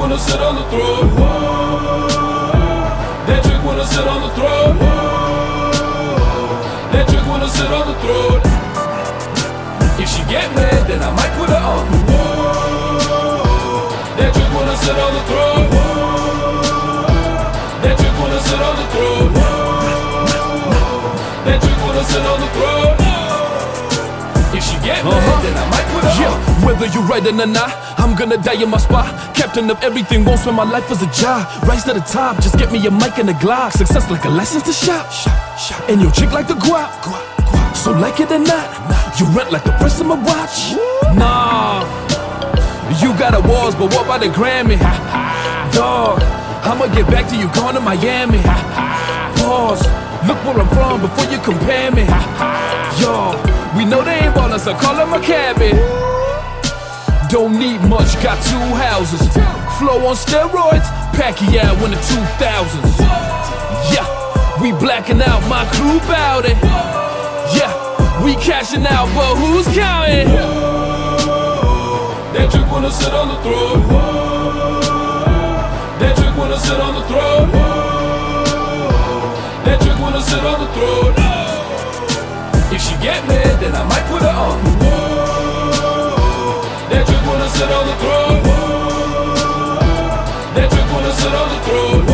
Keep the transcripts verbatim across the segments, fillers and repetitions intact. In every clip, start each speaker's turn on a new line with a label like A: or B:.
A: wanna sit on the throne. That chick wanna sit on the throne. That chick wanna sit on the throne. If she get mad, then I might put her on. That chick wanna sit on the throne. That chick wanna sit on the throne. That chick wanna sit on the throne. If she get mad, uh-huh. then I might put her yeah. on.
B: Whether you're right or not, I'm gonna die in my spot. Captain of everything, won't spend my life as a job. Rise to the top, just get me a mic and a Glock. Success like a license to shop. And your chick like the guap. So like it or not, you rent like the price of my watch. Nah, you got awards, but what about the Grammy? Dog, I'ma get back to you going to Miami. Pause, look where I'm from before you compare me. Yo, we know they ain't ballin', so call them a cabbie. Don't need much, got two houses. Flow on steroids, Pacquiao in the two thousands. Yeah, we blacking out, my crew bout it. Yeah, we cashing out, but who's counting?
A: That chick wanna sit on the throne. That chick wanna sit on the throne. That chick wanna sit on the throne. If she get mad, then I might put her on. That chick wanna sit on the throne. That chick wanna sit on the throne.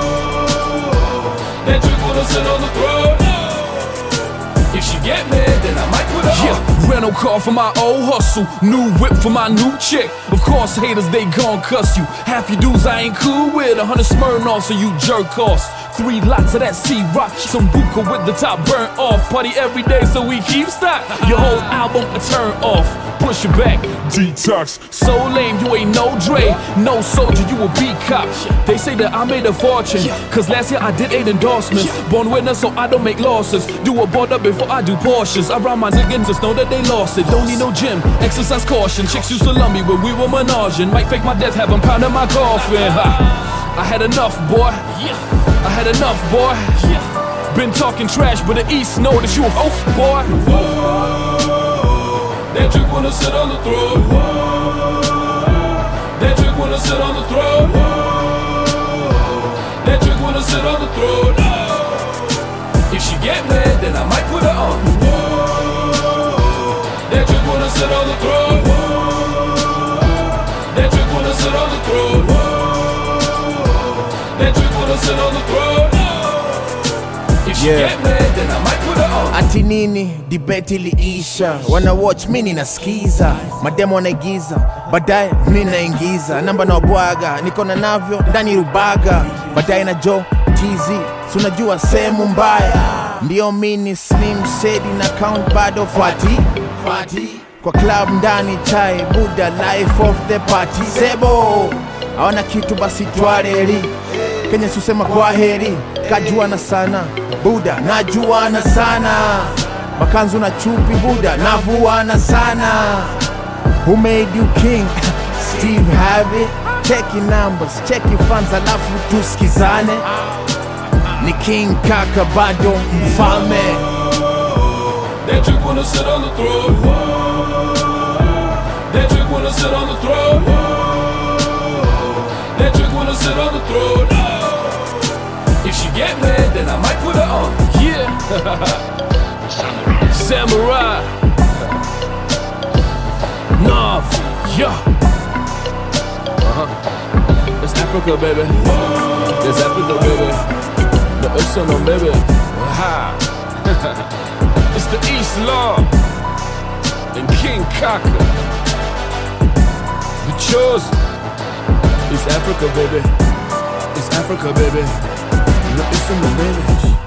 A: That chick wanna sit on the throne. If she get mad, then I might put her
B: yeah.
A: on.
B: Rental car for my old hustle, new whip for my new chick. Of course, haters, they gon' cuss you. Half you dudes I ain't cool with. A hundred Smirnoffs, so you jerk offs. Three lots of that C-Rock, some buka with the top burnt off. Party every day, so we keep stock. Your whole album a turn off. Push it back, detox. So lame, you ain't no Dre, no soldier, you a beat cop. They say that I made a fortune, cause last year I did eight endorsements. Born winner, so I don't make losses. Do a border before I do Porsches. I ride my niggas, just know that they lost it. Don't need no gym, exercise caution. Chicks used to love me when we were menaging. Might fake my death, have them pounding my coffin. Ha. I had enough, boy. I had enough, boy. Been talking trash, but the East know that you a oaf, boy.
A: That chick wanna sit on the throne. That chick wanna sit on the throne. That chick wanna sit on the throne. If she get mad, then I might put her on. That chick wanna sit on the throne. That chick wanna sit on the throne. That chick wanna sit on the throne. If she
C: Yeah.
A: get mad, then I might put her on.
C: Ati nini, debate iliisha. Wana watch mini nasikiza, mademo wanaigiza, baadaye mimi naingiza. Namba na wabwaga, niko na navyo ndani rubaga. Baadaye na Joe Tizi, si unajua sehemu mbaya. Ndio mini slim shady na count bado fati Fati kwa club ndani chai Buddha life of the party. Sebo hawana kitu basi twareli Kenya susema kwa heri. Kajuana sana Buddha, najuana sana. Makanzu na chupi Buddha, navuana sana. Who made you king? Steve Harvey. Check your numbers, check your fans, alafu tuskizane. Ni King Kaka bado mfalme.
A: That chick wanna sit on the throne. That chick wanna sit on the throne. That chick wanna sit on the throne. If she get mad, then I might put her on.
B: Yeah. Samurai. Nav. Yeah. Uh-huh. It's Africa, baby. It's Africa, baby. The Usono, baby. Ha. It's the East Law and King Kaka. The chosen. It's Africa, baby. It's Africa, baby. The Usono, baby.